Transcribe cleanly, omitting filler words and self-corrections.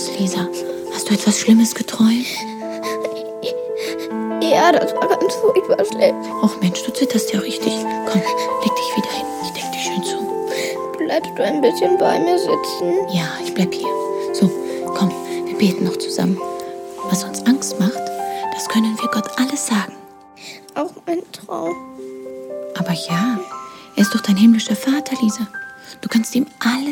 los, Lisa? Hast du etwas Schlimmes geträumt? Ja, das war ganz furchtbar schlecht. Och Mensch, du zitterst ja richtig. Komm, leg dich wieder hin. Ich deck dich schön zu. Bleibst du ein bisschen bei mir sitzen? Ja, ich bleib hier. So, komm, wir beten noch zusammen. Was uns Angst macht, das können wir Gott alles sagen. Auch mein Traum. Aber ja, er ist doch dein himmlischer Vater, Lisa. Du kannst ihm alles